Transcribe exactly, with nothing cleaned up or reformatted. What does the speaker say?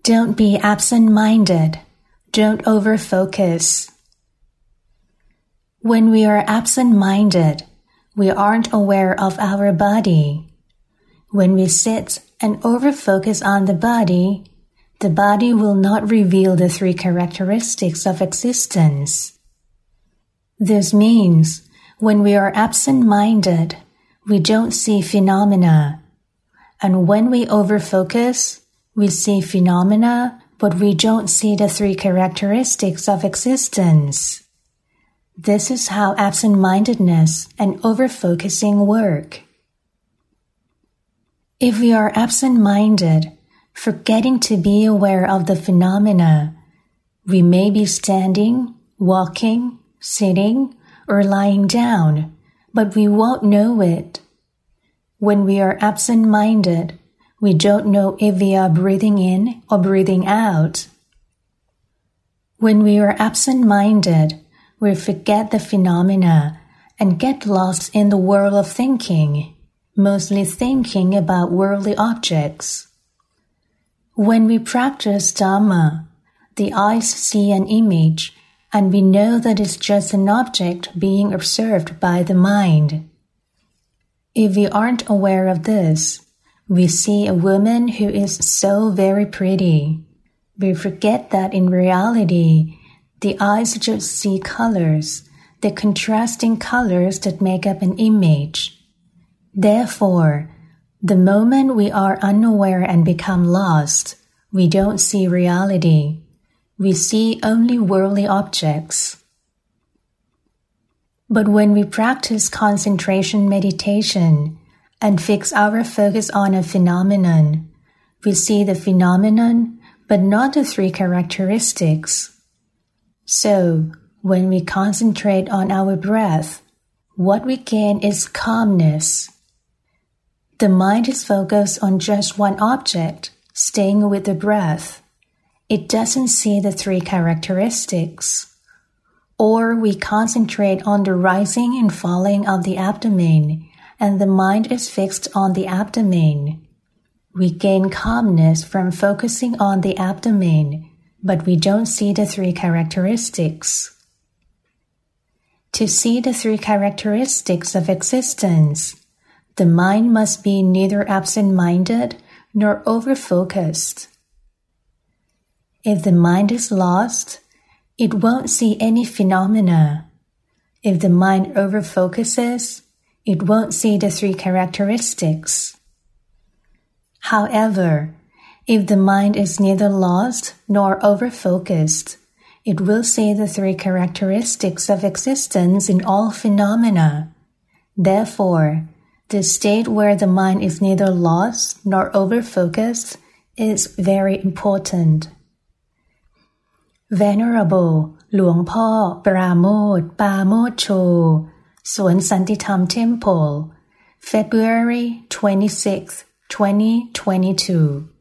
Don't be absent-minded. Don't over-focus. When we are absent-minded, we aren't aware of our body. When we sit and over-focus on the body, the body will not reveal the three characteristics of existence. This means when we are absent-minded, we don't see phenomena. And when we over-focus, we see phenomena, but we don't see the three characteristics of existence. This is how absent-mindedness and over-focusing work. If we are absent-minded, forgetting to be aware of the phenomena, we may be standing, walking, sitting, or lying down, but we won't know it. When we are absent-minded, we don't know if we are breathing in or breathing out. When we are absent-minded, we forget the phenomena and get lost in the world of thinking, mostly thinking about worldly objects. When we practice Dhamma, the eyes see an image and we know that it's just an object being observed by the mind. If we aren't aware of this, we see a woman who is so very pretty. We forget that in reality, the eyes just see colors, the contrasting colors that make up an image. Therefore, the moment we are unaware and become lost, we don't see reality. We see only worldly objects. But when we practice concentration meditation and fix our focus on a phenomenon, we see the phenomenon but not the three characteristics. So, when we concentrate on our breath, what we gain is calmness. The mind is focused on just one object, staying with the breath. It doesn't see the three characteristics. Or we concentrate on the rising and falling of the abdomen, and the mind is fixed on the abdomen. We gain calmness from focusing on the abdomen, but we don't see the three characteristics. To see the three characteristics of existence, the mind must be neither absent-minded nor over-focused. If the mind is lost, it won't see any phenomena. If the mind over-focuses, it won't see the three characteristics. However, if the mind is neither lost nor over-focused, it will see the three characteristics of existence in all phenomena. Therefore, the state where the mind is neither lost nor over-focused is very important. Venerable หลวงพ่อปราโมทย์ปาโมทโช สวนสันติธรรม Temple, February twenty-sixth, twenty twenty-two